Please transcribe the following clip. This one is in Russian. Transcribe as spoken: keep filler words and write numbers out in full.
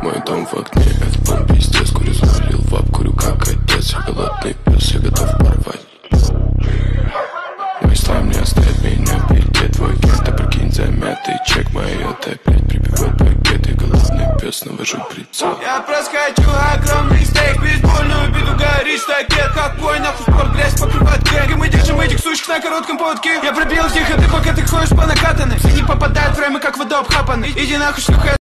Мой дом в огне, это план пиздец. Курю, залил в лап, курю как отец. Я голодный пес, я готов порвать. Мой слайм не оставит меня в беде. Твой кент, а прикинь, замятый чек. Моя опять прибивает пакеты. Голодный пес, навожу прицел. Я просто хочу огромный стейк. Бейсбольную биду горит штакет. Как бой, нахуй спорт, грязь покрывает кэг. И мы держим этих сучек на коротком поводке. Я пробил их, а ты пока ты ходишь по накатанной. Все не попадают в рамы, как вода обхапанный. Иди нахуй, шлюха.